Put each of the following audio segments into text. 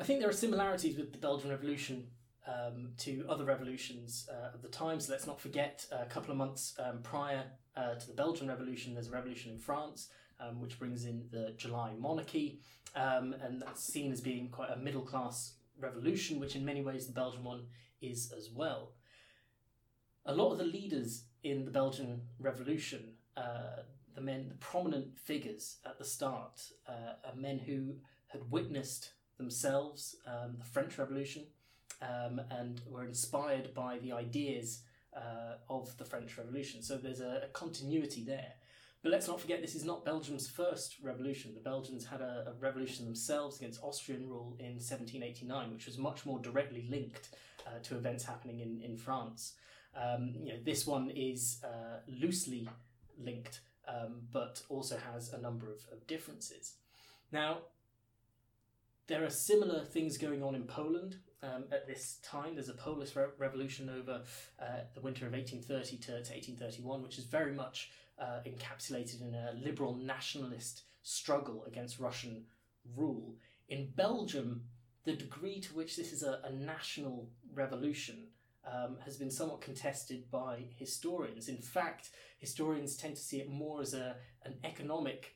I think there are similarities with the Belgian Revolution to other revolutions of the time. So let's not forget a couple of months prior to the Belgian Revolution, there's a revolution in France, which brings in the July monarchy, and that's seen as being quite a middle-class revolution, which in many ways the Belgian one is as well. A lot of the leaders in the Belgian Revolution, the prominent figures at the start, are men who had witnessed themselves the French Revolution and were inspired by the ideas of the French Revolution. So there's a continuity there. But let's not forget, this is not Belgium's first revolution. The Belgians had a revolution themselves against Austrian rule in 1789, which was much more directly linked to events happening in France. This one is loosely linked, but also has a number of differences. Now, there are similar things going on in Poland at this time. There's a Polish revolution over the winter of 1830 to 1831, which is very much encapsulated in a liberal nationalist struggle against Russian rule. In Belgium, the degree to which this is a national revolution has been somewhat contested by historians. In fact, historians tend to see it more as an economic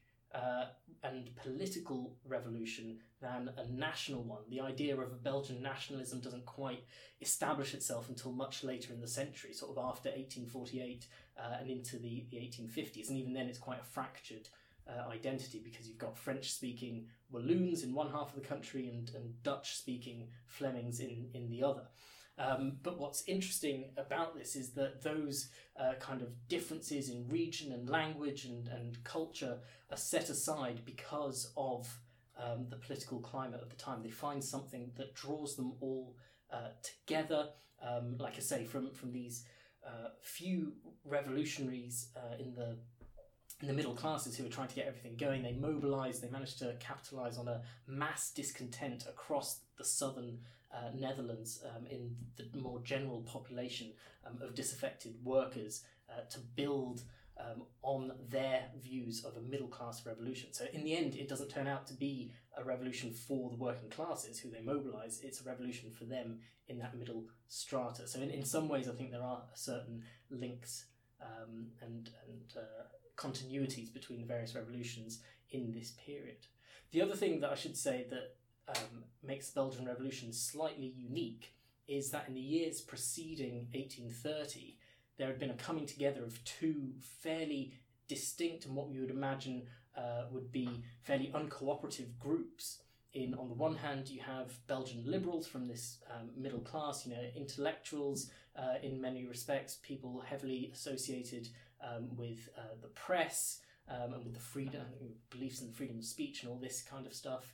and political revolution than a national one. The idea of a Belgian nationalism doesn't quite establish itself until much later in the century, sort of after 1848 and into the 1850s. And even then it's quite a fractured identity, because you've got French-speaking Walloons in one half of the country and Dutch-speaking Flemings in the other. But what's interesting about this is that those kind of differences in region and language and culture are set aside because of the political climate of the time. They find something that draws them all together. Like I say, from these few revolutionaries in the middle classes who are trying to get everything going, they mobilise, they manage to capitalise on a mass discontent across the southern Netherlands in the more general population of disaffected workers to build on their views of a middle-class revolution. So in the end, it doesn't turn out to be a revolution for the working classes who they mobilise, it's a revolution for them in that middle strata. So in some ways, I think there are certain links and continuities between the various revolutions in this period. The other thing that I should say that makes the Belgian Revolution slightly unique is that in the years preceding 1830, there had been a coming together of two fairly distinct and what we would imagine would be fairly uncooperative groups. On the one hand, you have Belgian liberals from this middle class, intellectuals in many respects, people heavily associated with the press and with the freedom, beliefs in the freedom of speech and all this kind of stuff.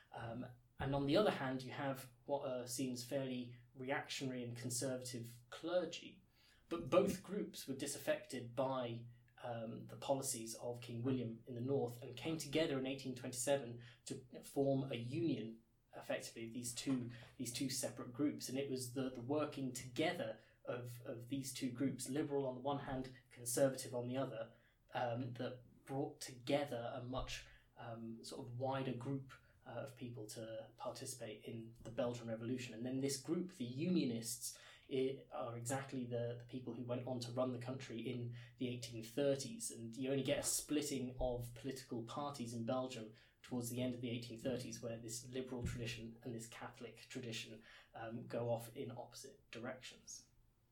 And on the other hand, you have what seems fairly reactionary and conservative clergy. But both groups were disaffected by the policies of King William in the north and came together in 1827 to form a union, effectively, of these two separate groups. And it was the working together of these two groups, liberal on the one hand, conservative on the other, that brought together a much sort of wider group of people to participate in the Belgian Revolution. And then this group, the Unionists, are exactly the people who went on to run the country in the 1830s. And you only get a splitting of political parties in Belgium towards the end of the 1830s, where this liberal tradition and this Catholic tradition go off in opposite directions.